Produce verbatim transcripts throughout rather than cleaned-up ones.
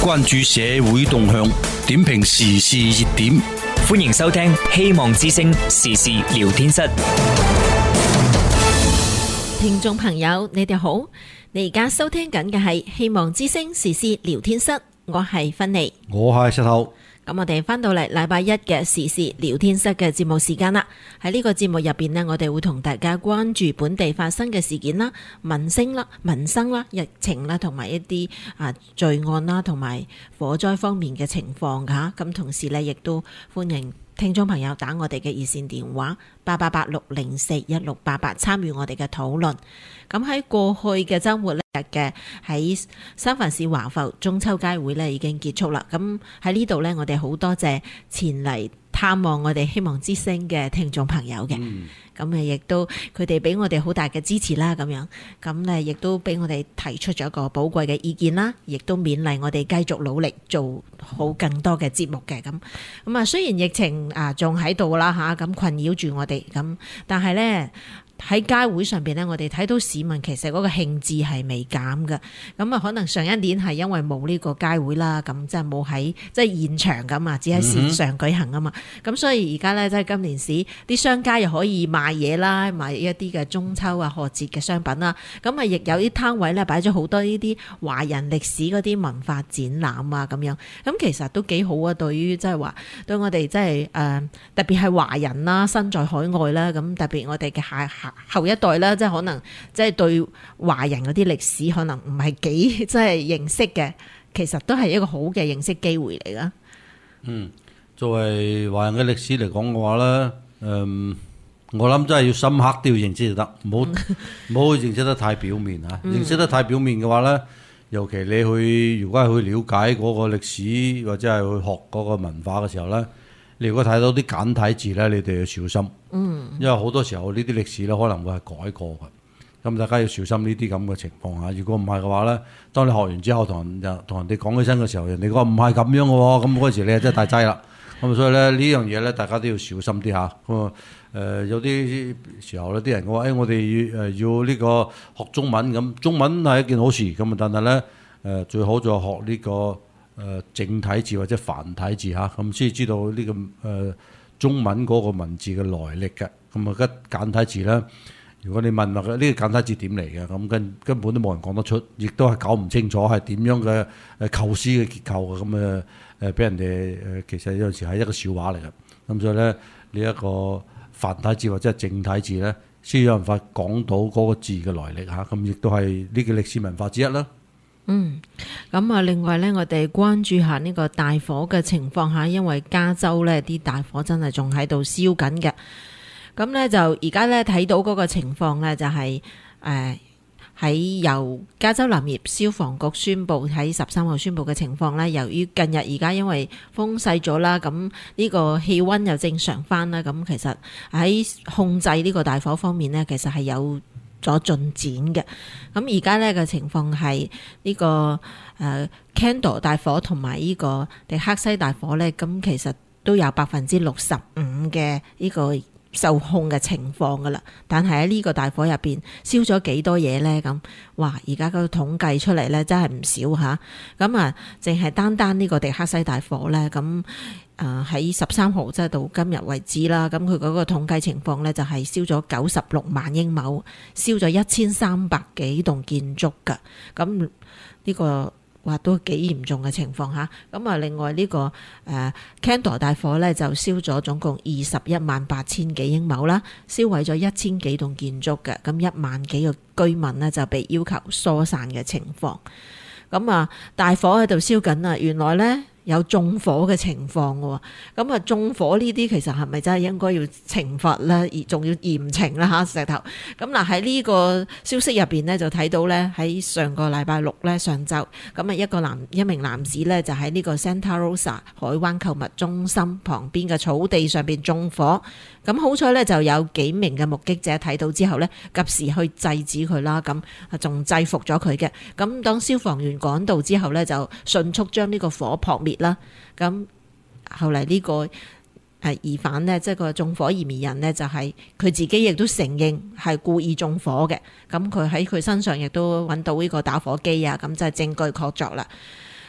關注社會動向，點評時事熱點。 歡迎收聽希望之聲時事聊天室。 聽眾朋友，你哋好，你而家收聽緊嘅係希望之聲時事聊天室，我係芬妮， 我係石頭。 咁我哋翻到嚟禮拜一嘅時事聊天室嘅節目時間啦。喺呢個節目入邊呢，我哋會同大家關注本地發生嘅事件啦、民生啦、民生啦、疫情啦，同埋一啲啊罪案啦，同埋火災方面嘅情況噶。咁同時呢，亦都歡迎聽眾朋友打我哋嘅熱線電話八八八六零四一六八八參與我哋嘅討論。咁喺過去嘅週末呢日嘅喺三藩市華埠中秋佳會呢已經結束啦。咁喺呢度呢，我哋好多謝前嚟探望我哋希望之聲嘅聽眾朋友嘅。咁誒亦都佢哋俾我哋好大嘅支持啦，咁樣咁咧亦都俾我哋提出咗一個寶貴嘅意見啦，亦都勉勵我哋繼續努力做好更多嘅節目嘅。咁咁啊，雖然疫情啊仲喺度啦嚇，咁困擾住我哋咁，但係咧喺街會上邊咧，我哋睇到市民其實嗰個興致係未減嘅。咁啊，可能上一年係因為冇呢個街會啦，咁即係冇喺即係現場咁啊，只喺線上舉行啊嘛。咁、嗯、所以而家咧即係今年市啲商家又可以賣嘢啦，賣一啲嘅中秋啊賀節嘅商品啦。咁啊，亦有啲攤位咧擺咗好多呢啲華人歷史嗰啲文化展覽啊咁樣。咁其實都幾好啊，對於即係話對我哋即係誒特別係華人啦，身在海外啦，咁特別我哋嘅下下後一代啦，即係可能即係對華人嗰啲歷史可能唔係幾即係認識嘅，其實都係一個好嘅認識機會嚟噶。 嗯，作為華人嘅歷史嚟講嘅話咧，誒、嗯，我諗真係要深刻都要認識就得，唔好唔好認識得太表面嚇。嗯、認識得太表面嘅話咧，尤其你去如果係去了解嗰個歷史或者係去學嗰個文化嘅時候咧，你如果睇到啲簡體字咧，你哋要小心。嗯，因為好多時候呢啲歷史咧可能會係改過嘅，咁大家要小心呢啲咁嘅情況嚇。如果唔係嘅話咧，當你學完之後同人同人哋講起身嘅時候，人哋講唔係咁樣嘅喎，咁嗰時你係真係大劑啦。咁所以咧呢樣嘢咧，大家都要小心啲嚇。咁啊誒有啲時候咧，啲人講話誒，我哋要誒要呢個學中文咁，中文係一件好事咁啊，但係咧誒最好就學呢個誒正體字或者繁體字嚇，咁先知道呢個誒中文嗰個文字嘅來歷嘅。咁啊，一簡體字咧，如果你問話呢個簡體字點嚟嘅，咁根根本都冇人講得出，亦都係搞唔清楚係點樣嘅誒構思嘅結構嘅，咁誒誒俾人哋誒其實有陣時係一個笑話嚟嘅。咁所以咧呢一個繁體字或者係正體字咧，先有辦法講到嗰個字嘅來歷嚇，咁亦都係呢個歷史文化之一啦。 嗯，咁啊，另外咧，我哋關注下呢個大火嘅情況下，因為加州咧啲大火真係仲喺度燒緊嘅。咁咧就而家咧睇到嗰個情況咧，就係誒喺由加州林業消防局宣布喺十三號宣布嘅情況咧，由於近日而家因為風細咗啦，咁呢個氣溫又正常翻啦，咁其實喺控制呢個大火方面咧，其實係有咗進展嘅。咁而家咧嘅情況係呢個誒 Kendall 大火同埋呢個迪克西大火咧，咁其實都有百分之六十五嘅呢個受控嘅情況噶啦，但係喺呢個大火入邊燒咗幾多嘢呢？咁哇，而家個統計出嚟呢，真係唔少吓。咁啊，淨係單單呢個迪克西大火呢，咁誒喺十三號即係到今日為止啦。咁佢嗰個統計情況呢，就係燒咗九十六萬英畝，燒咗一千三百幾棟建築噶。咁呢個話都幾嚴重嘅情況嚇，咁啊另外呢、這個誒 Kendall 大火咧就燒咗總共二十一萬八千幾英畝啦，燒毀咗一千幾棟建築嘅，咁一萬幾個居民呢就被要求疏散嘅情況。咁啊大火喺度燒緊啊，原來咧有縱火嘅情況喎，咁啊縱火呢啲其實係咪真係應該要懲罰咧，而仲要嚴懲啦嚇石頭。咁嗱喺呢個消息入邊呢，就睇到咧喺上個禮拜六咧上晝，咁啊一個男一名男子咧就喺呢個 Santa Rosa 海灣購物中心旁邊嘅草地上邊縱火。咁好彩咧就有幾名嘅目擊者睇到之後咧，及時去制止佢啦，咁啊仲制服咗佢嘅。咁當消防員趕到之後咧，就迅速將呢個火撲滅啦。咁後嚟呢個誒疑犯呢，即係個縱火嫌疑人呢，就係佢自己亦都承認係故意縱火嘅。咁佢喺佢身上亦都揾到呢個打火機啊，咁就係證據確鑿啦。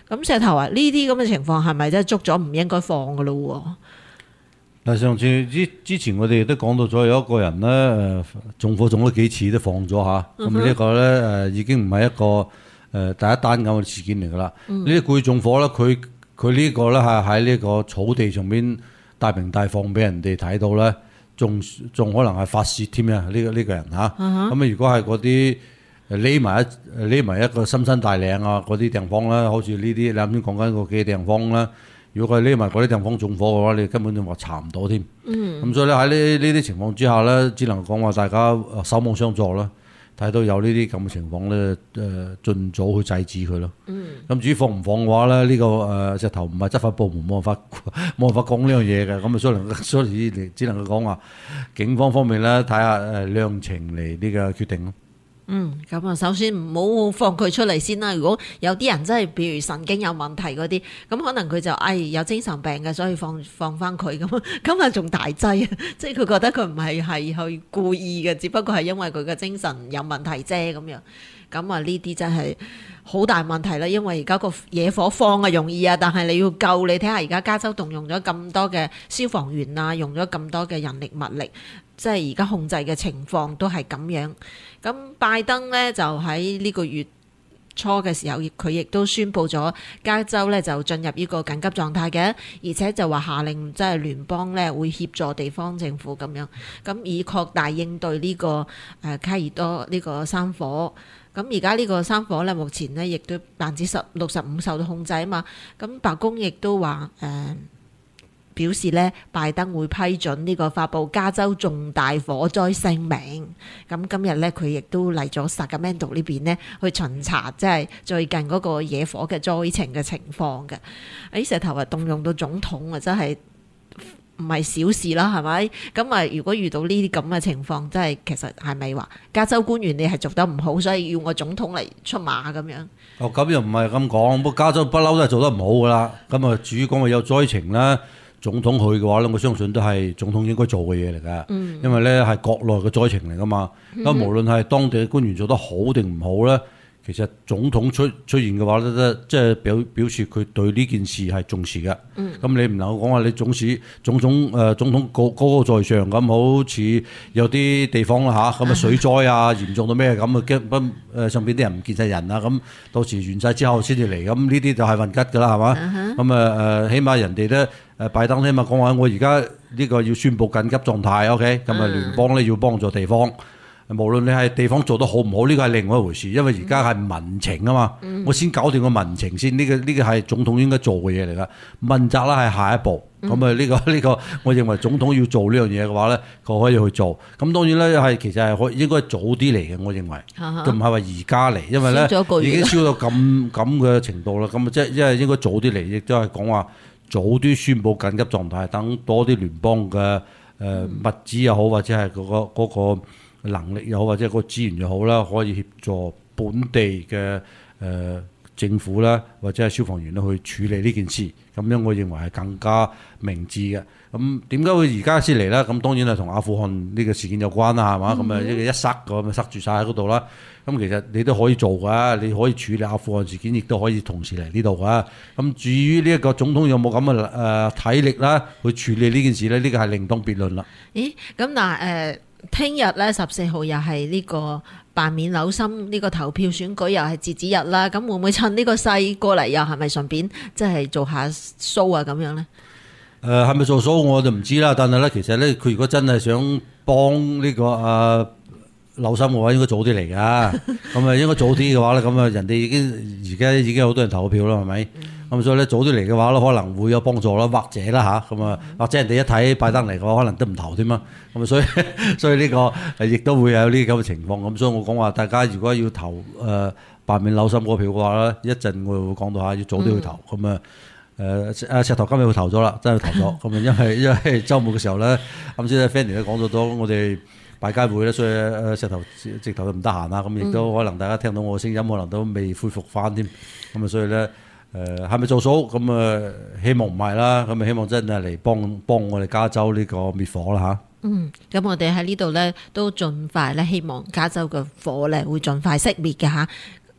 咁石頭啊，呢啲咁嘅情況係咪真係捉咗唔應該放噶咯？ 嗱，上次之之前我哋都講到咗有一個人咧，誒縱火中咗幾次都放咗嚇，咁呢個咧誒已經唔係一個誒第一單咁嘅事件嚟噶啦。呢啲故意縱火咧，佢佢呢個咧係喺呢個草地上邊大明大放俾人哋睇到咧，仲仲可能係發泄添啊！呢個呢個人嚇，咁啊如果係嗰啲匿埋一匿埋一個深山大嶺啊嗰啲地方咧，好似呢啲你啱先講緊個幾地方咧。如果佢匿埋嗰啲地方縱火嘅話，你根本就話查唔到添。咁、嗯、所以咧喺呢呢啲情況之下咧，只能講話大家守望相助啦。睇到有呢啲咁嘅情況咧，誒、呃、盡早去制止佢咯。咁、嗯、至於放唔放嘅話咧，呢、這個誒石頭唔係執法部門冇辦法冇辦法講呢樣嘢嘅。咁啊，所以所以只能夠講話警方方面咧睇下誒量情嚟呢個決定咯。 嗯，咁啊，首先唔好放佢出嚟先啦。如果有啲人真係，譬如神經有問題嗰啲，咁可能佢就誒、哎、有精神病嘅，所以放放翻佢咁，咁啊仲大劑啊！即係佢覺得佢唔係係去故意嘅，只不過係因為佢嘅精神有問題啫咁樣。咁啊呢啲真係好大問題啦，因為而家個野火放啊容易啊，但係你要救，你睇下而家加州動用咗咁多嘅消防員啊，用咗咁多嘅人力物力。即係而家控制嘅情況都係咁樣，咁拜登呢，就喺呢個月初嘅時候，佢亦都宣布咗加州呢就進入呢個緊急狀態嘅，而且就話下令即係聯邦呢會協助地方政府咁樣，咁以擴大應對呢個誒卡爾多呢個山火。咁而家呢個山火呢，目前呢亦都百分之十六十五受到控制啊嘛，咁白宮亦都話誒。呃表示咧，拜登會批准呢個發布加州重大火災聲明。咁今日咧，佢亦都嚟咗薩加門多呢邊呢去巡查，即係最近嗰個野火嘅災情嘅情況嘅。誒石頭話動用到總統啊，真係唔係小事啦，係咪？咁啊，如果遇到呢啲咁嘅情況，真係其實係咪話加州官員你係做得唔好，所以要我總統嚟出馬咁樣？哦， 咁又唔係咁講，不過加州不嬲都係做得唔好噶啦。咁啊，至於講話有災情啦。總統去嘅話咧，我相信都係總統應該做嘅嘢嚟㗎，嗯、因為咧係國內嘅災情嚟㗎嘛。咁、嗯、無論係當地嘅官員做得好定唔好咧，其實總統出出現嘅話咧，即係表表示佢對呢件事係重視嘅。咁、嗯、你唔能夠講話你總使總統誒、呃、總統高高高在上咁，好似有啲地方啦嚇，咁啊水災啊嚴重到咩咁啊驚不誒上邊啲人唔見晒人啊，咁到時完晒之後先至嚟，咁呢啲就係運吉㗎啦，係嘛？咁啊誒，起碼人哋咧。誒拜登咧嘛講話，我而家呢個要宣佈緊急狀態 ，OK，咁啊聯邦咧要幫助地方，無論你係地方做得好唔好，呢個係另外一回事，因為而家係民情啊嘛，嗯、我先搞掂個民情先，呢、這個呢、這個係總統應該做嘅嘢嚟噶，問責啦係下一步，咁啊呢個呢、這個，我認為總統要做呢樣嘢嘅話咧，佢可以去做，咁當然咧係其實係可應該早啲嚟嘅，我認為，就唔係話而家嚟，因為咧已經燒到咁咁嘅程度啦，咁啊即係因為應該早啲嚟，亦都係講話。早啲宣佈緊急狀態，等多啲聯邦嘅誒、呃、物資又好，或者係嗰、嗰個嗰個能力又好，或者個資源又好啦，可以協助本地嘅誒、呃、政府啦，或者係消防員啦去處理呢件事。咁樣我認為係更加明智嘅。咁點解會而家先嚟咧？咁當然係同阿富汗呢個事件有關啦，係嘛？咁啊、嗯、一塞咁咪塞住晒喺嗰度啦。咁其實你都可以做㗎，你可以處理阿富汗事件，亦都可以同時嚟呢度㗎。咁至於呢一個總統有冇咁嘅誒體力啦，去處理呢件事咧？呢、呢個係另當別論啦。咦？咁嗱誒，聽日咧十四號又係呢個罷免紐森呢個投票選舉，又係截止日啦。咁會唔會趁呢個勢過嚟，又係咪順便即係做下 show 啊咁樣咧？誒係咪做 show 我就唔知啦。但係咧，其實咧，佢如果真係想幫呢、呢個誒。呃留心嘅話應該早啲嚟㗎，咁啊應該早啲嘅話咧，咁啊人哋已經而家已經有好多人投票啦，係咪？咁、嗯、所以咧早啲嚟嘅話咧，可能會有幫助啦，或者啦吓，咁啊或者人哋一睇拜登嚟嘅話，可能都唔投添啊，咁啊所以所以呢個亦都會有呢啲咁嘅情況。咁所以我講話，大家如果要投誒罷免紐森嗰票嘅話咧，一陣我會講到下，要早啲去投。咁啊誒阿石頭今日會投咗啦，真係投咗。咁啊因為因為週末嘅時候咧，啱先 Fanny 都講咗多，我哋。拜街會咧，所以誒石頭直頭都唔得閒啦，咁亦都可能大家聽到我嘅聲音，可能都未恢復翻添，咁啊所以咧誒係咪做數？咁啊希望唔係啦，咁啊希望真係嚟幫幫我哋加州呢個滅火啦嚇。嗯，咁我哋喺呢度咧都盡快咧，希望加州嘅火咧會盡快熄滅嘅嚇。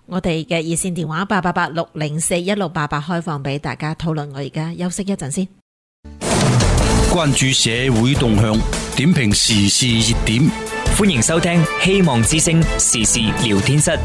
我哋嘅熱線電話八八八六零四一六八八開放俾大家討論。我而家休息一陣先。 關注社會動向，點評時事熱點。 歡迎收聽希望之聲時事聊天室。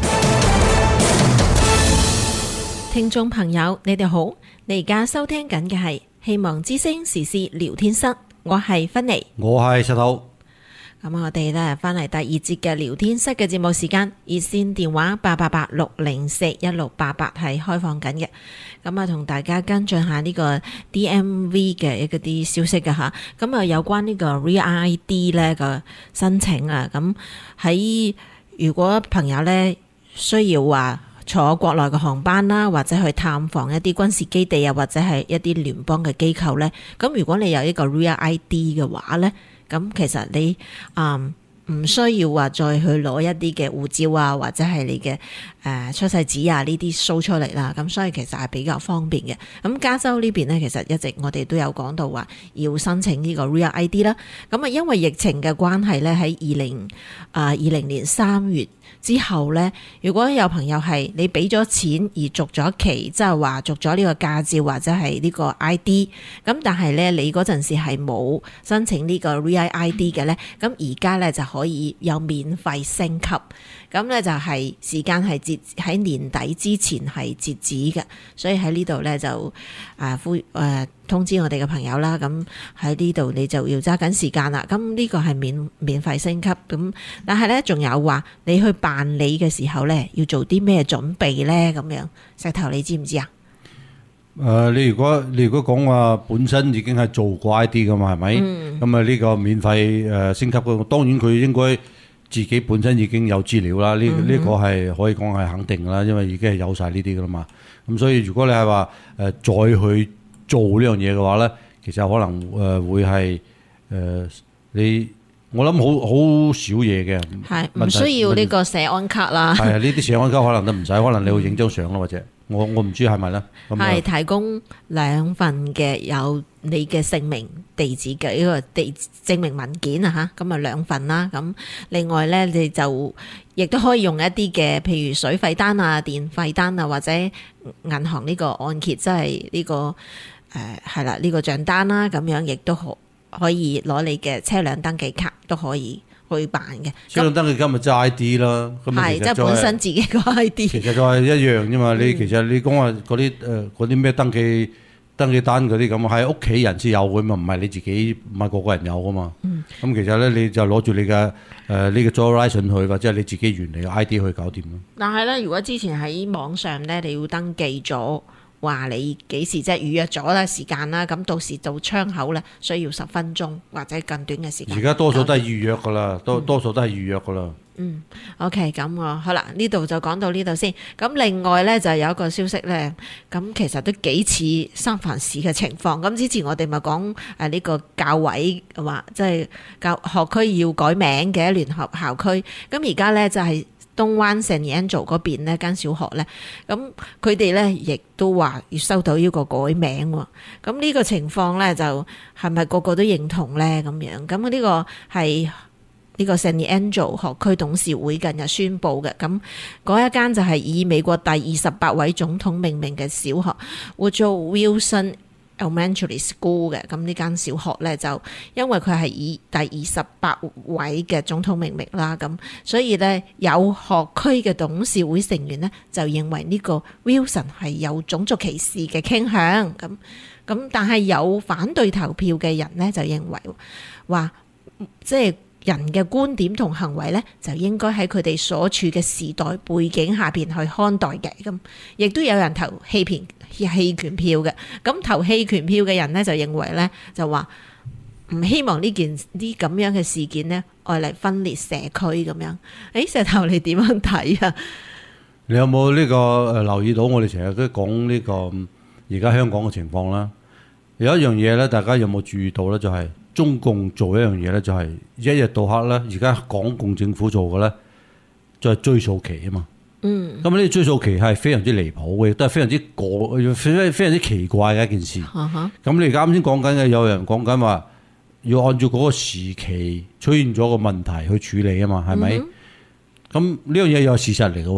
聽眾朋友，你哋好，你而家收聽緊嘅係希望之聲時事聊天室，我係芬妮， 我係石頭。 咁我哋咧翻嚟第二節嘅聊天室嘅節目時間，熱線電話八八八六零四一六八八係開放緊嘅。咁啊，同大家跟進下呢個 D M V 嘅一啲消息嘅吓。咁啊，有關呢個 Real I D 咧個申請啊，咁喺如果朋友咧需要話坐國內嘅航班啦，或者去探訪一啲軍事基地啊，或者係一啲聯邦嘅機構咧，咁如果你有一個 Real I D 嘅話咧，咁其實你嗯唔需要話再去攞一啲嘅護照啊，或者係你嘅誒、呃、出世紙啊呢啲 show 出嚟啦，咁所以其實係比較方便嘅。咁加州呢邊呢，其實一直我哋都有講到話要申請呢個 Real I D 啦。咁啊，因為疫情嘅關係呢，喺二零啊二零年三月之後呢，如果有朋友係你俾咗錢而續咗期，即係話續咗呢個駕照或者係呢個 I D， 咁但係呢，你嗰陣時係冇申請呢個 Real I D 嘅呢，咁而家呢就可以有免費升級，咁呢就係時間係截喺年底之前係截止嘅，所以喺呢度呢，就啊呼誒通知我哋嘅朋友啦，咁喺呢度你就要揸緊時間啦。咁呢個係免免費升級，咁但係呢，仲有話你去辦理嘅時候呢，要做啲咩準備呢？咁樣石頭你知唔知啊？ 誒、呃，你如果你如果講話本身已經係做過 I D 噶嘛，係咪？咁啊呢個免費誒升級嘅，當然佢應該自己本身已經有資料啦。呢呢、嗯、個係可以講係肯定啦，因為已經係有晒呢啲噶啦嘛。咁所以如果你係話誒再去做呢樣嘢嘅話咧，其實可能誒、呃、會係誒、呃、你我諗好好少嘢嘅，係唔需要呢個社安卡啦。係啊， 呢啲社安卡可能都唔使，可能你會影張相咯，或者。我我唔知係咪咧， 係提供兩份嘅有你嘅姓名、地址嘅呢個地證明文件啊嚇，咁啊兩份啦。咁另外咧，你就亦都可以用一啲嘅，譬如水費單啊、電費單啊，或者銀行呢個按揭，即係呢個誒係啦，呢個帳單啦，咁樣亦都可可以攞你嘅車輛登記卡都可以去辦嘅。 車輛登記卡咪即係 I D 啦， 係即係本身自己個 I D。 其實就係一樣啫嘛。你其實你講話嗰啲誒嗰啲咩登記登記單嗰啲咁，係屋企人先有嘅嘛，唔係你自己唔係個個人有噶嘛。咁、嗯、其實咧，你就攞住你嘅誒呢個 driver license 去，或者係你自己原嚟嘅 I D 去搞掂咯。 但係咧，如果之前喺網上咧，你要登記咗。話你幾時即係預約咗啦時間啦，咁到時做窗口咧需要十分鐘或者更短嘅時間。 而家多數都係預約噶啦，多多數都係預約噶啦。 嗯 ，OK，咁我好啦，呢度就講到呢度先。咁另外咧就有一個消息咧，咁其實都幾似三藩市嘅情況。咁之前我哋咪講誒呢個教委話，即係教學區要改名嘅聯合校區。咁而家咧就係、是。東灣 San Angelo 嗰邊呢間小學呢，咁佢哋呢亦都話要收到呢個改名喎。咁呢個情況呢，就係咪個個都認同呢？咁樣咁呢個係呢個 San Angelo 學區董事會近日宣布嘅。咁嗰一間就係以美國第二十八位總統命名嘅小學，Woodrow Wilson Elementary School 嘅。咁呢間小學呢，就因為佢係以第二十八位嘅總統命名啦，咁所以呢，有學區嘅董事會成員呢，就認為呢個 Wilson 係有種族歧視嘅傾向，咁咁但係有反對投票嘅人呢，就認為話即係人嘅觀點同行為呢，就應該喺佢哋所處嘅時代背景下邊去看待嘅。咁亦都有人投棄權棄權票嘅。咁投棄權票嘅人呢，就認為呢，就話唔希望呢件啲咁樣嘅事件呢，愛嚟分裂社區咁樣。誒，石頭你點樣睇啊？ 你有冇呢個誒留意到我哋成日都講呢個而家香港嘅情況啦？有一樣嘢咧，大家有冇注意到咧？就係、是。中共做一樣嘢咧，就係一日到黑咧。而家港共政府做嘅咧，就係追訴期啊嘛。嗯。咁呢啲追訴期係非常之離譜嘅，亦都係非常之過、非非常之奇怪嘅一件事。咁、uh huh. 你而家啱先講緊嘅，有人講緊話要按照嗰個時期出現咗個問題去處理啊嘛，係咪？咁呢樣嘢又係事實嚟嘅喎。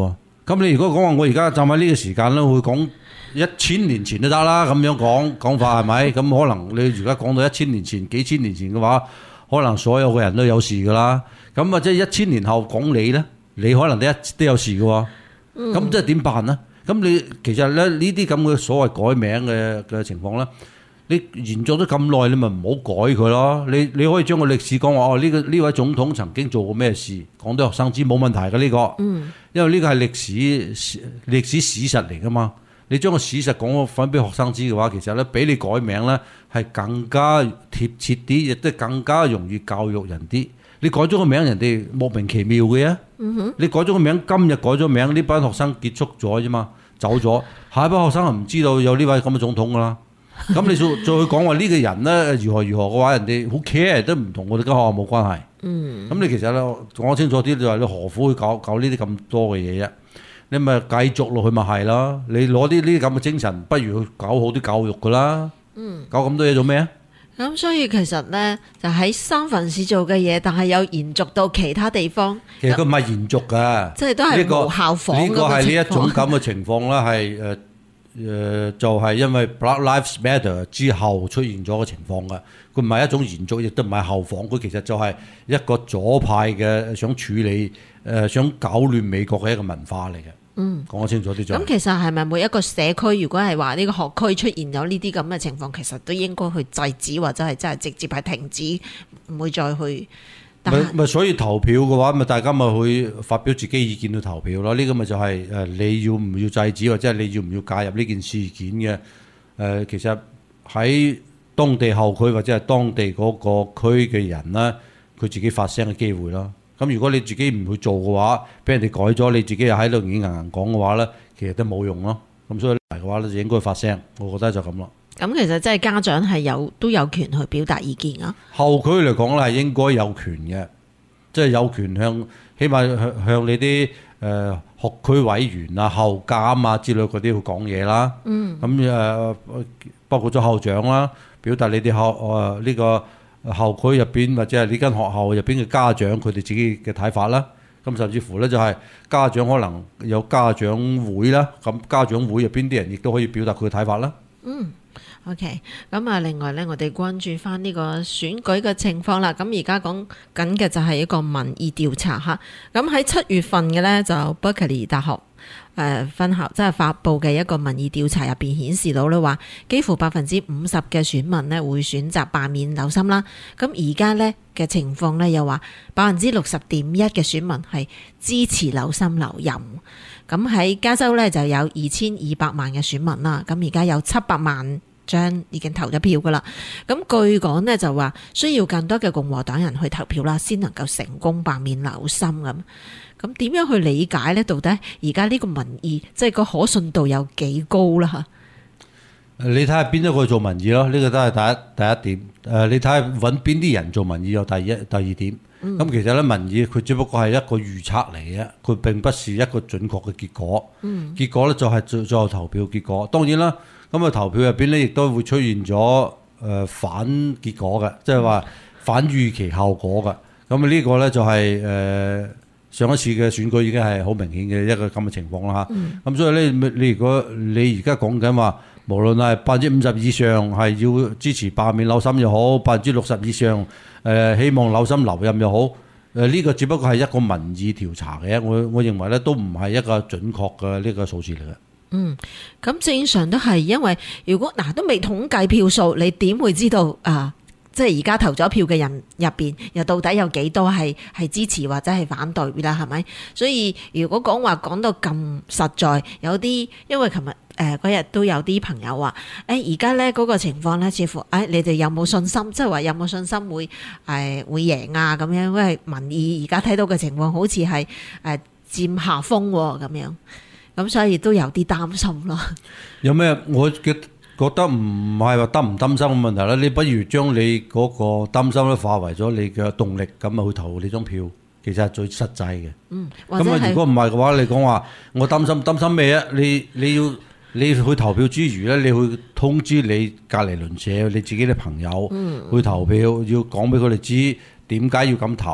咁你如果講話我而家站喺呢個時間咧，會講一千年前都得啦，咁樣講講法係咪？咁可能你而家講到一千年前、幾千年前嘅話，可能所有嘅人都有事噶啦。咁啊，即係一千年後講你咧，你可能都一都有事嘅喎。咁即係點辦咧？咁你其實咧呢啲咁嘅所謂改名嘅嘅情況咧，你延續咗咁耐，你咪唔好改佢咯。你你可以將個歷史講話哦，呢個呢位總統曾經做過咩事，講俾學生知冇問題嘅呢個。嗯。因為呢個係歷史歷史史實嚟噶嘛。你將個史實講翻俾學生知嘅話，其實咧比你改名咧係更加貼切啲，亦都更加容易教育人啲。你改咗個名，人哋莫名其妙嘅啊！嗯、哼你改咗個名，今日改咗名，呢班學生結束咗啫嘛，走咗，下一班學生係唔知道有呢位咁嘅總統噶啦。咁你再再去講話呢個人咧如何如何嘅話，人哋好 care 都唔同我哋間學校冇關係。嗯，咁你其實咧講清楚啲，就係你何苦去搞搞呢啲咁多嘅嘢啫？你咪繼續落去咪係咯？你攞啲呢啲咁嘅精神，不如去搞好啲教育噶啦。嗯，搞咁多嘢做咩啊？ 咁所以其實咧就喺三藩市做嘅嘢，但係有延續到其他地方。 其實佢唔係延續噶， 即係都係無效仿呢個係呢一種咁嘅情況啦，係誒誒就係、是、因為 Black Lives Matter 之後出現咗嘅情況噶。佢唔係一種延續，亦都唔係效仿，佢其實就係一個左派嘅想處理誒、呃、想搞亂美國嘅一個文化嚟嘅。嗯，講得清楚啲就。咁其實係咪每一個社區，如果係話呢個學區出現咗呢啲咁嘅情況，其實都應該去制止，或者係真係直接係停止，唔會再去。 咪咪所以投票嘅話，咪大家咪去發表自己意見去投票咯。呢、這個咪就係誒你要唔要制止，或者係你要唔要介入呢件事件嘅誒、呃，其實喺當地後區或者係當地嗰個區嘅人咧，佢自己發聲嘅機會咯。咁如果你自己唔去做嘅話，俾人哋改咗，你自己又喺度硬硬講嘅話咧，其實都冇用咯。咁所以嚟嘅話咧，就應該發聲。我覺得就咁咯。 咁其實即係家長係有都有權去表達意見啊。 後區嚟講咧係應該有權嘅，即係有權向，起碼向向你啲誒學區委員啊、後監啊之類嗰啲去講嘢啦。嗯。咁誒包括咗校長啦，表達你哋校誒呢個校區入邊或者係呢間學校入邊嘅家長佢哋自己嘅睇法啦。咁甚至乎咧就係家長可能有家長會啦，咁家長會入邊啲人亦都可以表達佢嘅睇法啦。嗯。 OK， 咁啊，另外咧，我哋關注翻呢個選舉嘅情況啦。咁而家講緊嘅就係一個民意調查嚇。咁喺七月份嘅咧，就 Berkeley 大學誒、呃、分校即係發布嘅一個民意調查入邊顯示到咧話，幾乎百分之五十嘅選民咧會選擇罷免紐森啦。咁而家咧嘅情況咧又話百分之六十點一嘅選民係支持紐森留任。咁喺加州咧就有二千二百萬嘅選民啦。咁而家有七百萬將已經投咗票噶啦，咁據講呢，就話需要更多嘅共和黨人去投票啦，先能夠成功罷免紐森咁。咁點樣去理解呢？到底而家呢個民意即係個可信度有幾高啦？吓， 你睇下邊一個做民意咯？呢、這個都係第一第一點。誒，你睇下揾邊啲人做民意有第一第二點。咁、嗯、其實咧民意佢只不過係一個預測嚟嘅，佢並不是一個準確嘅結果。嗯、結果咧就係最最後投票結果。當然啦。咁啊，投票入邊咧，亦都會出現咗誒、呃、反結果嘅，即係話反預期效果嘅。咁啊，呢個咧就係、是、誒、呃、上一次嘅選舉已經係好明顯嘅一個咁嘅情況啦嚇。咁、嗯、所以咧，你如果你而家講緊話，無論係百分之五十以上係要支持罷免紐森又好，百分之六十以上誒、呃、希望紐森留任又好，誒、呃、呢、這個只不過係一個民意調查嘅，我我認為咧都唔係一個準確嘅呢個數字嚟嘅。 嗯，咁正常都係，因為如果嗱、啊、都未統計票數，你點會知道啊？即係而家投咗票嘅人入邊，又到底有幾多係係支持或者係反對啦？係咪？所以如果講話講到咁實在，有啲因為琴日誒嗰日都有啲朋友話，誒而家咧嗰個情況咧，似乎誒、哎、你哋有冇信心？即係話有冇信心會誒、呃、會贏啊？咁樣，因為民意而家睇到嘅情況好似係誒佔下風咁樣。咁所以都有啲擔心咯。有咩？ 我嘅覺得唔係話擔唔擔心嘅問題啦。你不如將你嗰個擔心咧化為咗你嘅動力，咁啊去投你張票，其實係最實際嘅。嗯，咁啊，如果唔係嘅話，你講話我擔心擔心咩啊？你你要你去投票之餘咧，你去通知你隔離鄰舍、你自己嘅朋友去投票，要講俾佢哋知點解要咁投。誒、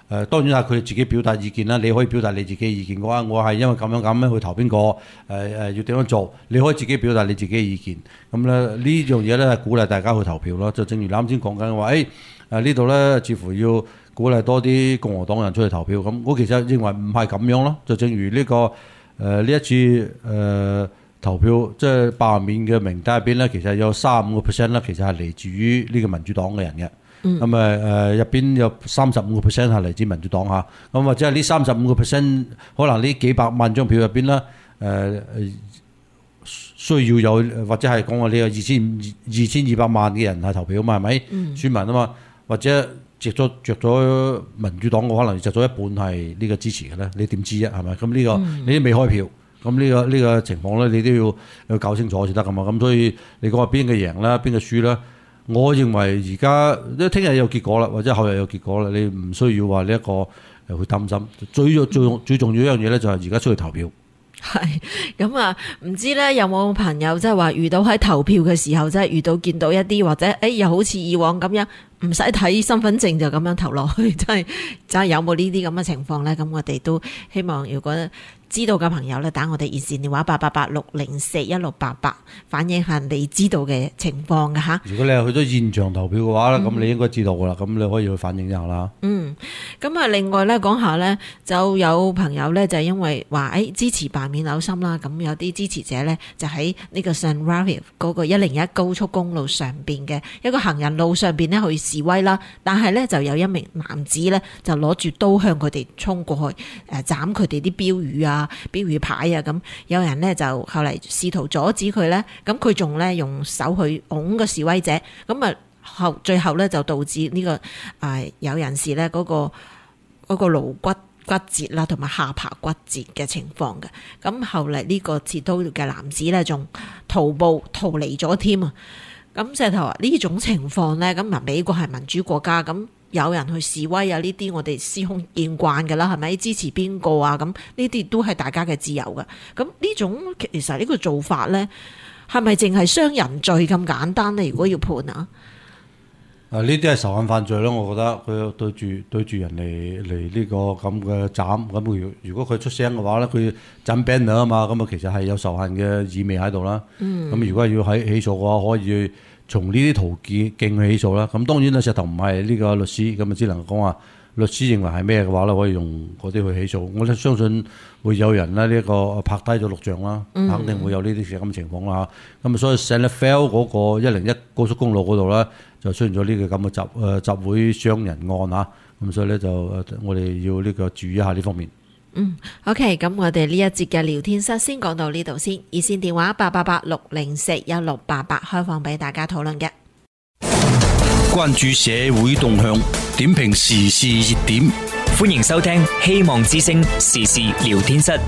誒當然係佢哋自己表達意見啦，你可以表達你自己嘅意見嘅話，我係因為咁樣咁樣去投邊個，誒、呃、誒要點樣做，你可以自己表達你自己嘅意見。咁咧呢樣嘢咧係鼓勵大家去投票咯。就正如你啱先講緊話，誒誒呢度咧似乎要鼓勵多啲共和黨人出去投票。咁我其實認為唔係咁樣咯。就正如呢、這個誒呢、呃、一次誒、呃、投票，即係罷免嘅名單入邊咧，其實有三十五個 percent 咧，其實係嚟自於呢個民主黨嘅人嘅。咁誒誒入邊有三十五個 percent 係嚟自民主黨嚇，咁或者係呢三十五個 percent，可能呢幾百萬張票入邊咧誒需要有或者係講話你有二千二千二百萬嘅人係投票嘛，係咪？嗯、選民啊嘛，或者着咗着咗民主黨嘅可能着咗一半係呢個支持嘅咧，你點知啊？係咪？咁呢、這個、嗯、你都未開票，咁呢、這個呢、這個情況咧，你都要要搞清楚先得噶嘛。咁所以你講話邊個贏啦，邊個輸啦？我認為而家即係聽日有結果啦，或者後日有結果啦，你唔需要話呢一個誒去擔心。最最最重要一樣嘢咧，就係而家出去投票。 係咁啊，唔知咧有冇朋友即係話遇到喺投票嘅時候，即係遇到見到一啲或者誒、哎、又好似以往咁樣唔使睇身份證就咁樣投落去，真係真係有冇呢啲咁嘅情況咧？咁我哋都希望如果知道嘅朋友咧，打我哋熱線電話八八八六零四一六八八，反映下你知道嘅情況嘅吓。 如果你係去咗現場投票嘅話咧，咁、嗯、你應該知道噶啦，咁你可以去反映一下啦。嗯， 咁啊，另外咧講下咧，就有朋友咧就係因為話誒、哎、支持罷免紐森啦，咁有啲支持者咧就喺呢個 San Rafael 嗰個一零一高速公路上邊嘅一個行人路上邊咧去示威啦，但係咧就有一名男子咧就攞住刀向佢哋衝過去，誒斬佢哋啲標語啊。標語牌啊，咁有人呢就後嚟試圖阻止佢呢，咁佢仲呢用手去拱個示威者，咁啊後最後呢就導致呢、這個誒、呃、有人士呢嗰、那個嗰、那個顱骨骨折啦，同埋下巴骨折嘅情況嘅，咁後嚟呢個持刀嘅男子呢仲徒步逃離咗添啊！咁石頭話呢種情況呢，咁啊美國係民主國家咁。有人去示威啊！呢啲我哋司空見慣㗎啦，係咪？支持邊個啊？咁呢啲都係大家嘅自由㗎。咁呢種其實呢個做法咧，係咪淨係傷人罪咁簡單咧？如果要判啊？ 啊！呢啲係仇恨犯罪咯，我覺得佢對住對住人嚟嚟呢個咁嘅斬咁，如如果佢出聲嘅話咧，佢斬 banner 啊嘛，咁啊其實係有仇恨嘅意味喺度啦。嗯。咁如果係要喺起訴嘅話，可以從呢啲途徑去起訴啦。咁當然啦，石頭唔係呢個律師，咁啊只能講話律師認為係咩嘅話咧，可以用嗰啲去起訴。我咧相信會有人咧呢一個拍低咗錄像啦，嗯、肯定會有呢啲咁嘅情況啦。咁啊，所以 San Rafael 嗰個一零一高速公路嗰度咧，就出現咗呢個咁嘅集誒、呃、集會傷人案啊。咁所以咧就我哋要呢個注意一下呢方面。 嗯 ，OK， 咁我哋呢一節嘅聊天室先講到呢度先。熱線電話八八八六零四一六八八開放俾大家討論嘅。 關注社會動向，點評時事熱點， 歡迎收聽希望之聲時事聊天室。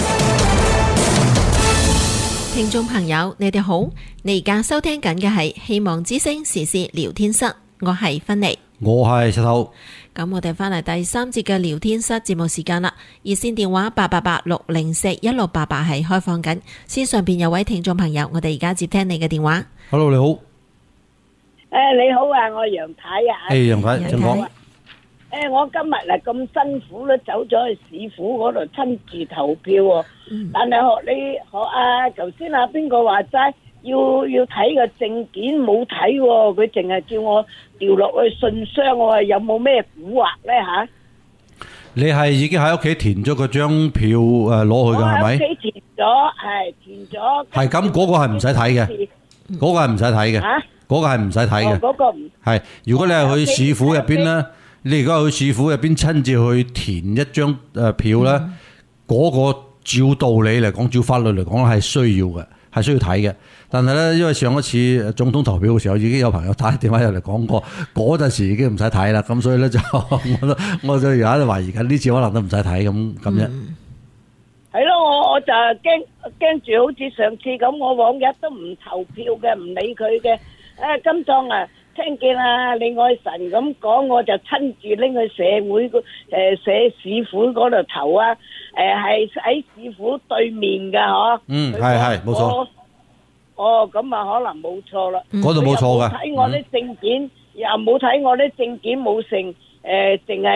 聽眾朋友，你哋好，你而家收聽緊嘅係希望之聲時事聊天室，我係芬妮， 我係石頭。 咁我哋翻嚟第三節嘅聊天室節目時間啦，熱線電話八八八六零四一六八八係開放緊，線上邊有位聽眾朋友，我哋而家接聽你嘅電話。 Hello， 你好。 誒，你好啊，我楊太啊。 誒，楊太，請講。 誒，我今日啊咁辛苦咧，走咗去市府嗰度親自投票喎。嗯。但係學你學啊，頭先啊邊個話齋？要要睇個證件冇睇喎，佢淨係叫我調落去信箱，我話有冇咩蠱惑咧吓？ 你係已經喺屋企填咗嗰張票誒攞去㗎係咪？ 喺屋企填咗，係填咗。係咁， 嗰個係唔使睇嘅，嗰個係唔使睇嘅。嚇？嗰個係唔使睇嘅。嗰個唔係。如果你係去市府入邊咧，你如果去市府入邊親自去填一張誒票咧，嗰個照道理嚟講，照法律嚟講係需要嘅，係需要睇嘅。但係咧，因為上一次總統投票嘅時候，已經有朋友打電話入嚟講過，嗰陣時已經唔使睇啦。咁所以咧就我都我就而家都懷疑緊呢次可能都唔使睇咁咁啫。 係咯，我我就驚驚住好似上次咁，我往日都唔投票嘅，唔理佢嘅。誒，今趟啊，聽見啊李愛臣咁講，我就親自拎去社會誒社市府嗰度投啊。誒，係喺市府對面㗎嗬。嗯，係係冇錯。哦，咁啊可能冇錯啦， 嗰度冇錯噶。 睇我啲證件，又冇睇我啲證件冇成，誒，淨係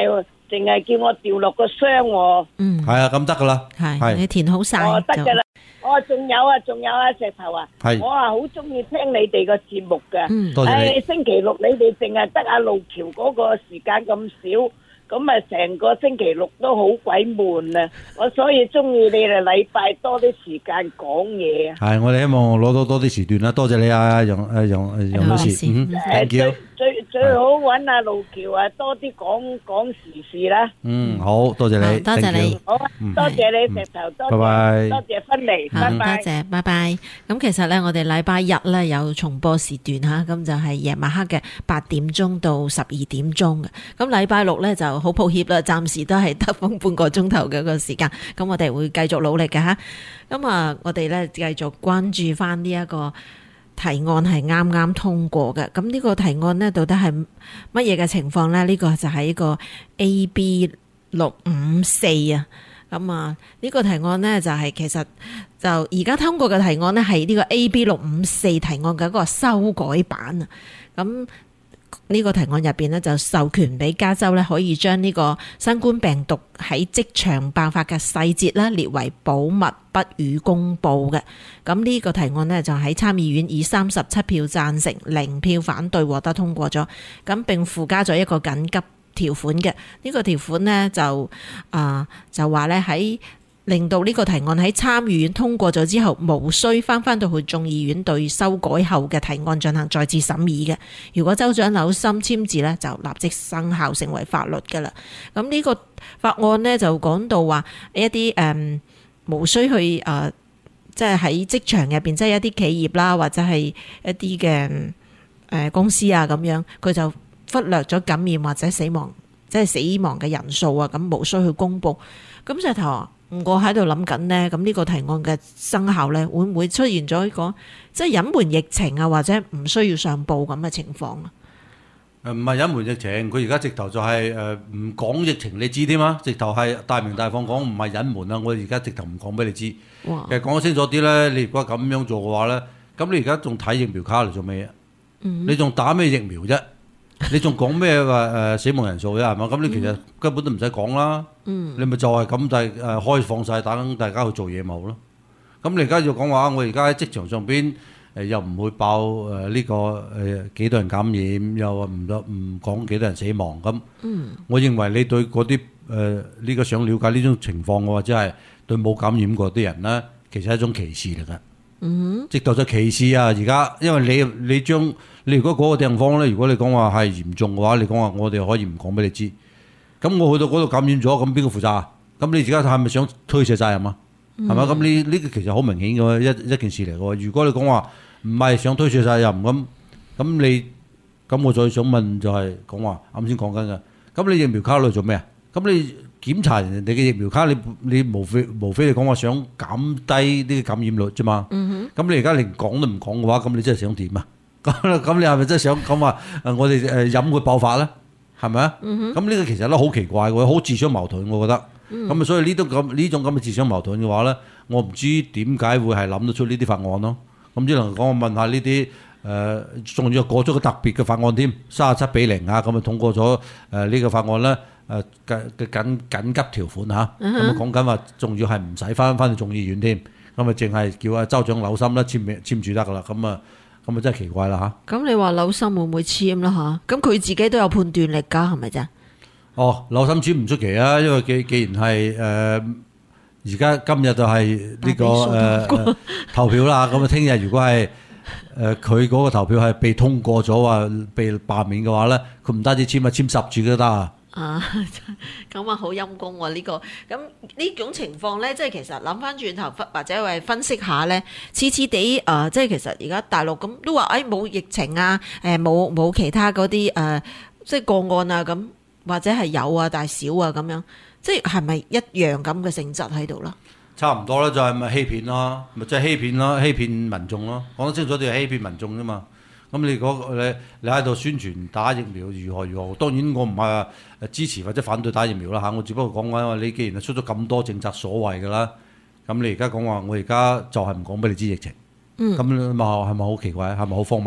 淨係叫我掉落個箱喎。 嗯， 係啊，咁得噶啦， 係你填好晒哦，得就㗎啦。哦，仲有啊，仲有啊，石頭啊， 係我啊好中意聽你哋個節目㗎。 嗯多謝你。 唉，星期六你哋淨係得阿路橋嗰個時間咁少，咁啊成個星期六都好鬼悶啊！我所以中意你哋禮拜多啲時間講嘢啊。 係，我哋希望攞到多啲時段啦。多謝你啊，楊誒楊誒楊女士， 楊女士嗯誒 ，thank 最 you。 最最好揾阿路橋啊，多啲講講時事啦。 嗯，好多謝你， 好多謝 thank you 你。 好啊，多謝你石頭，多拜拜謝多謝芬妮， 好，多拜拜。 謝，拜拜。咁其實咧，我哋禮拜日咧有重播時段吓，咁就係夜晚黑嘅八點鐘到十二點鐘嘅。咁禮拜六咧就好抱歉啦，暫時都係得返半個鐘頭嘅個時間。咁我哋會繼續努力嘅吓。咁啊，我哋咧繼續關注翻呢一個提案係啱啱通過嘅。咁呢個提案呢，到底係乜嘢嘅情況呢？呢、呢個就係一個 A B 六五四啊。咁啊，呢個提案呢，就係其實就而家通過嘅提案呢，係呢個 A B 六五四提案嘅一個修改版啊。咁呢個提案入邊呢，就授權俾加州呢，可以將呢個新冠病毒喺職場爆發嘅細節呢列為保密不予公佈嘅。咁呢個提案呢，就喺參議院以三十七票贊成、零票反對獲得通過咗。咁並附加咗一個緊急條款嘅。呢、呢個條款呢，就啊、呃、就話呢喺令到呢個提案喺參議院通過咗之後，無需翻翻到去眾議院對修改後嘅提案進行再次審議嘅。如果州長紐森簽字呢，就立即生效成為法律㗎啦。咁呢個法案呢，就講到話一啲誒、嗯、無需去誒、呃，即係喺職場入邊，即係一啲企業啦，或者係一啲嘅誒公司啊咁樣，佢就忽略咗感染或者死亡，即係死亡嘅人數啊，咁無需去公佈。咁石頭啊，我喺度諗緊呢，咁呢個提案嘅生效呢，會唔會出現咗一個即係隱瞞疫情啊，或者唔需要上報咁嘅情況啊？ 誒唔係隱瞞疫情，佢而家直頭就係誒唔講疫情，你知添嘛？直頭係大明大放講，唔係隱瞞啊！我而家直頭唔講俾你知。 哇！ 其實講清楚啲咧，你如果咁樣做嘅話咧，咁你而家仲睇疫苗卡嚟做咩嘢？ 嗯、 你仲打咩疫苗啫？你仲講咩話誒死亡人數啫？係嘛？咁你其實根本都唔使講啦。嗯、你咪就係咁就係誒開放晒，等大家去做嘢咪好咯。咁你而家要講話，我而家喺職場上邊誒又唔會爆誒呢、呢個誒、呃、幾多人感染，又唔得唔講幾多人死亡咁。嗯、我認為你對嗰啲誒呢個想了解呢種情況嘅或者係對冇感染過啲人咧，其實係一種歧視嚟㗎。嗯，直頭就歧視啊！而家因為你你將你如果嗰個地方咧，如果你講話係嚴重嘅話，你講話我哋可以唔講俾你知。咁我去到嗰度感染咗，咁邊個負責啊？咁你而家係咪想推卸責任啊？係咪、嗯？咁呢呢個其實好明顯嘅一一件事嚟嘅。如果你講話唔係想推卸責任咁，咁你咁我再想問就係講話啱先講緊嘅。咁你疫苗卡攞嚟做咩啊？咁你檢查人哋嘅疫苗卡，你你無非無非你講話想減低呢個感染率啫嘛。咁、嗯、哼你而家連講都唔講嘅話，咁你真係想點啊？咁咁你係咪真係想講話誒我哋誒飲佢爆發咧？係咪啊？咁呢、嗯、哼個其實都好奇怪嘅，好自相矛盾，我覺得。咁啊、嗯，所以呢種咁呢種咁嘅自相矛盾嘅話咧，我唔知點解會係諗得出呢啲法案咯。咁只能講我問下呢啲誒，仲、呃、要過咗個特別嘅法案添，三十七比零啊，咁啊通過咗誒呢個法案咧。誒嘅嘅緊緊急條款嚇，咁啊講緊話，仲要係唔使翻翻去眾議院添，咁啊淨係叫阿州長紐森啦簽名簽住得噶啦，咁啊咁啊真係奇怪啦嚇。咁你話紐森會唔會簽啦嚇？咁佢自己都有判斷力㗎，係咪啫？ 哦，紐森簽唔出奇啊，因為既既然係誒而家今日就係呢、呢個誒、呃、投票啦，咁啊聽日如果係誒佢嗰個投票係被通過咗話被罷免嘅話咧，佢唔單止簽啊，簽十注都得啊！ 啊，咁啊好陰功喎呢個，咁呢種情況咧，即係其實諗翻轉頭或者係分析下咧，次次地誒，即係其實而家大陸咁都話誒冇疫情啊，誒冇冇其他嗰啲誒即係個案啊咁，或者係有啊大小啊咁樣，即係係咪一樣咁嘅性質喺度啦？ 差唔多啦，就係咪欺騙咯，咪即係欺騙咯，欺騙民眾咯，講得清楚啲係欺騙民眾啫嘛。咁你嗰你你喺度宣傳打疫苗如何如何？當然我唔係誒支持或者反對打疫苗啦嚇，我只不過講緊話你既然係出咗咁多政策所謂㗎啦，咁你而家講話我而家就係唔講俾你知疫情，咁咪係咪好奇怪？係咪好荒謬？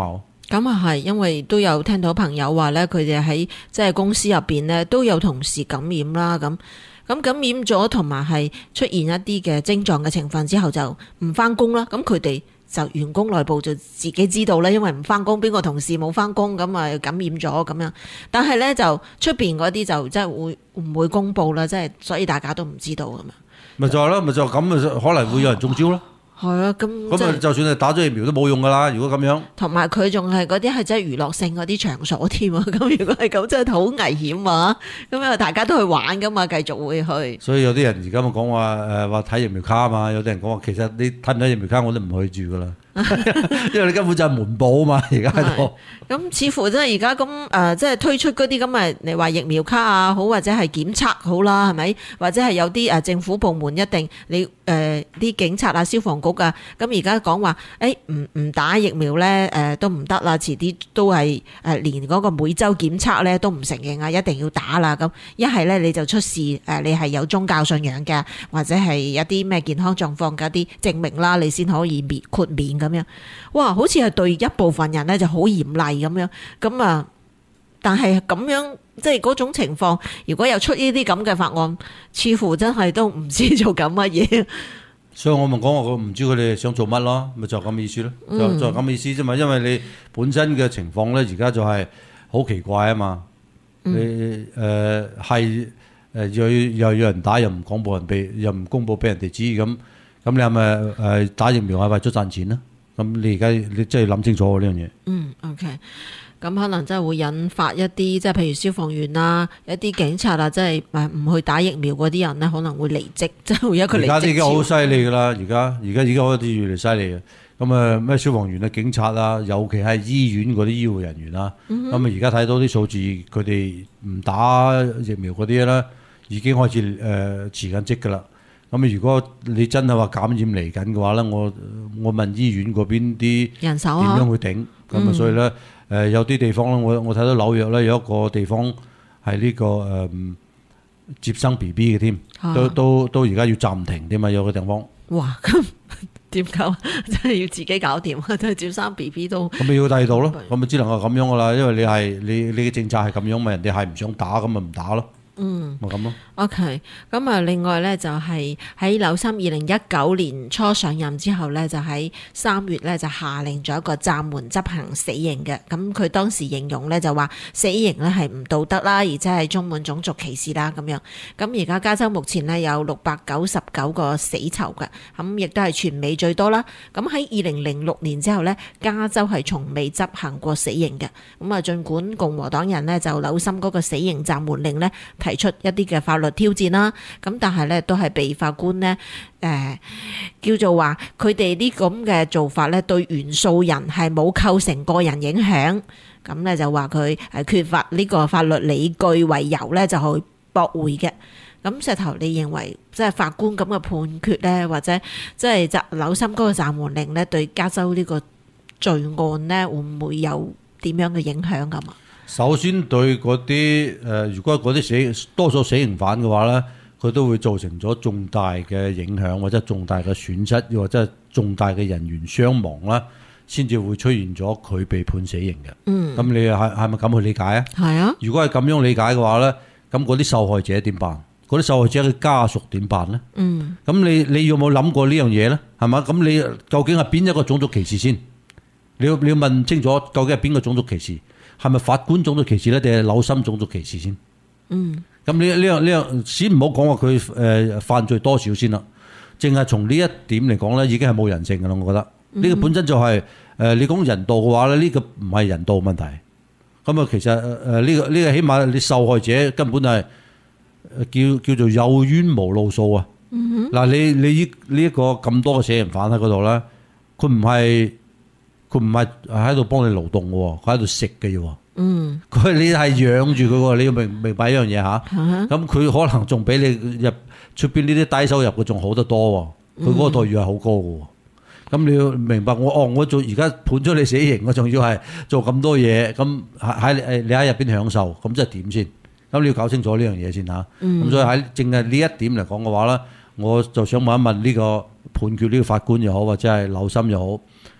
咁啊係，因為都有聽到朋友話咧，佢哋喺即係公司入邊咧都有同事感染啦，咁咁感染咗，同埋係出現一啲嘅症狀嘅情況之後就唔翻工啦。咁佢哋就員工內部就自己知道啦，因為唔翻工，邊個同事冇翻工，咁啊感染咗咁樣。但係咧就出邊嗰啲就即係會唔會公佈啦，即係所以大家都唔知道咁樣。 咪就係咯，咪就咁咪可能會有人中招咯。 係啊，咁咁啊，就算係打咗疫苗都冇用噶啦。如果咁樣， 同埋佢仲係嗰啲係真係娛樂性嗰啲場所添啊。咁如果係咁，真係好危險啊！咁因為大家都去玩噶嘛，繼續會去。 所以有啲人而家咪講話誒話睇疫苗卡啊嘛。有啲人講話其實你睇唔睇疫苗卡我都唔去住噶啦。因為你根本就係瞞報啊嘛，而家喺度。 咁似乎真係而家咁誒，即係推出嗰啲咁嘅，你話疫苗卡啊，好或者係檢測好啦，係咪？或者係有啲誒政府部門一定你誒啲、呃、警察啊、消防局啊，咁而家講話誒唔唔打疫苗咧誒、呃、都唔得啦，遲啲都係誒、呃、連嗰個每週檢測咧都唔承認啊，一定要打啦咁。一係咧你就出示誒、呃、你係有宗教信仰嘅，或者係有啲咩健康狀況嘅一啲證明啦，你先可以免豁免咁樣。哇，好似係對一部分人咧就好嚴厲咁樣，咁啊，但係咁樣即係嗰種情況，如果有出呢啲咁嘅法案，似乎真係都唔知做緊乜嘢。 所以我咪講話佢唔知佢哋想做乜咯，咪就咁嘅意思咯，就就咁嘅意思啫嘛。因為你本身嘅情況咧，而家就係好奇怪啊嘛。你誒係誒又又有人打，又唔公佈人俾，又唔公佈俾人哋知咁。咁你係咪誒打疫苗係為咗賺錢咧？咁你而家你真係諗清楚呢樣嘢。嗯 ，OK。咁可能真係會引發一啲，即係譬如消防員啊、一啲警察啊，即係誒唔去打疫苗嗰啲人咧，可能會離職，即係會一個離職潮。 而家已經好犀利噶啦，而家而家已經開始越嚟越犀利嘅。咁啊咩消防員啊、警察啊，尤其係醫院嗰啲醫護人員啦。咁啊而家睇到啲數字，佢哋唔打疫苗嗰啲咧，已經開始誒辭緊職噶啦。咁如果你真係話感染嚟緊嘅話咧，我我問醫院嗰邊啲人手啊點樣去頂？咁啊、嗯，所以咧誒、呃、有啲地方咧，我我睇到紐約咧有一個地方係呢、這個誒、呃、接生 B B 嘅添，都都都而家要暫停添嘛，有個地方。哇！咁點搞？真係要自己搞掂啊！真係接生 B B 都咁咪要第二度咯？咁咪只能夠咁樣噶啦，因為你係你你嘅政策係咁樣，咪人哋係唔想打，咁咪唔打咯。嗯，咪咁咯。OK， 咁啊，另外咧就係喺紐森二零一九年初上任之後咧，就喺三月咧就下令咗一個暫緩執行死刑嘅。咁佢當時形容咧就話死刑咧係唔道德啦，而且係充滿種族歧視啦咁樣。咁而家加州目前咧有六百九十九個死囚嘅，咁亦都係全美最多啦。咁喺二零零六年之後咧，加州係從未執行過死刑嘅。咁啊，儘管共和黨人咧就紐森嗰個死刑暫緩令咧提出一啲嘅法律挑戰啦，咁但係咧都係被法官呢誒、呃、叫做話佢哋呢咁嘅做法咧對原訴人係冇構成個人影響，咁咧就話佢係缺乏呢個法律理據為由咧就去駁回嘅。咁石頭，你認為即係法官咁嘅判決咧，或者即係就紐森嗰個暫緩令咧，對加州呢個罪案咧會唔會有點樣嘅影響咁啊？首先對嗰啲誒，如果嗰啲死多數死刑犯嘅話咧，佢都會造成咗重大嘅影響，或者重大嘅損失，又或者係重大嘅人員傷亡啦，先至會出現咗佢被判死刑嘅。嗯，咁你係係咪咁去理解啊？係啊。如果係咁樣理解嘅話咧，咁嗰啲受害者點辦？嗰啲受害者嘅家屬點辦咧？嗯。咁你你有冇諗過呢樣嘢咧？係嘛？咁你究竟係邊一個種族歧視先？你要你要問清楚，究竟係邊個種族歧視？係咪法官種族歧視咧，定係紐森種族歧視先？嗯，咁呢呢樣呢樣先唔好講話佢誒犯罪多少先啦，淨係從呢一點嚟講咧，已經係冇人性噶啦。我覺得呢、嗯、個本身就係、是、誒、呃、你講人道嘅話咧，呢、這個唔係人道問題。咁啊，其實誒呢、呃這個呢、這個起碼你受害者根本係叫叫做有冤無路訴啊。嗱、嗯哼，你你呢呢一個咁多嘅死刑犯喺嗰度咧，佢唔係。佢唔係喺度幫你勞動嘅，佢喺度食嘅啫。嗯，佢你係養住佢，你要明明白一樣嘢吓。咁佢、啊、可能仲比你入出邊呢啲低收入嘅仲好得多。佢嗰個待遇係好高嘅。咁、嗯、你要明白我，哦，我做而家判咗你死刑，我仲要係做咁多嘢，咁喺誒你喺入邊享受，咁即係點先？咁你要搞清楚呢樣嘢先吓。咁、嗯、所以喺淨係呢一點嚟講嘅話咧，我就想問一問呢個判決呢個法官又好，或者係紐森又好。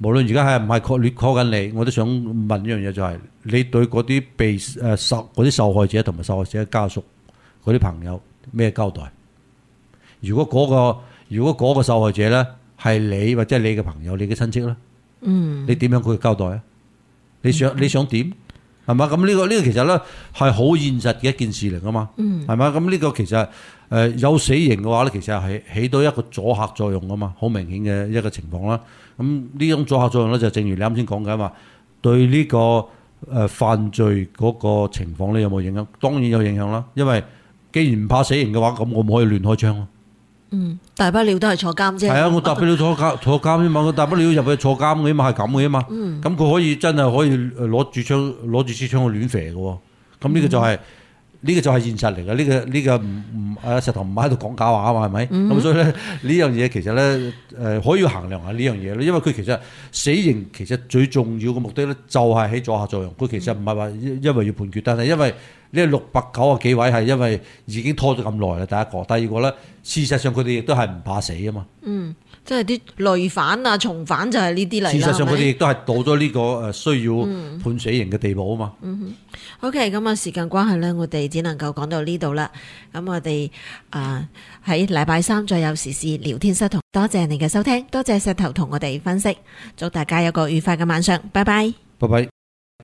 無論而家係唔係 call 你 call 緊你，我都想問一樣嘢，就係你對嗰啲被誒受嗰啲受害者同埋受害者嘅家屬嗰啲朋友咩交代？如果嗰個如果嗰個受害者咧係你或者係你嘅朋友、你嘅親戚咧， 嗯， 你點樣佢交代啊？你想你想點？係嘛？咁呢個呢個其實咧係好現實嘅一件事嚟噶嘛。嗯，係嘛？咁呢個其實誒有死刑嘅話咧，其實係起到一個阻嚇作用噶嘛，好明顯嘅一個情況啦。咁呢種阻嚇作用咧，就正如你啱先講嘅嘛，對呢個誒犯罪嗰個情況咧有冇影響？當然有影響啦。因為既然唔怕死刑嘅話，咁我唔可以亂開槍咯。 嗯，大不了都係坐監啫。 係啊，我大不了坐監坐監啫嘛，我大不了入去坐監嘅嘛，係咁嘅嘛。咁佢可以真係可以攞住槍攞住支槍去亂射嘅喎。咁呢個就係、是、呢、嗯、個就係現實嚟嘅。呢、這個呢、這個唔唔啊石頭唔喺度講假話啊嘛，係咪？咁、嗯、所以咧呢樣嘢其實咧誒、呃、可以衡量下呢樣嘢咯。因為佢其實死刑其實最重要嘅目的咧就係起阻嚇作用。佢其實唔係話因為要判決，但係因為呢六百九啊幾位係因為已經拖咗咁耐啦，第一個，第二個咧，事實上佢哋亦都係唔怕死啊嘛。嗯， 即係啲累犯啊、重犯就係呢啲嚟啦。 事實上佢哋亦都係到咗呢個誒需要判死刑嘅地步啊嘛。 嗯哼，OK，咁啊時間關係咧，我哋只能夠講到呢度啦。咁我哋啊喺禮拜三再有時事聊天室同，多謝你嘅收聽，多謝石頭同我哋分析，祝大家有個愉快嘅晚上，拜拜。 拜拜。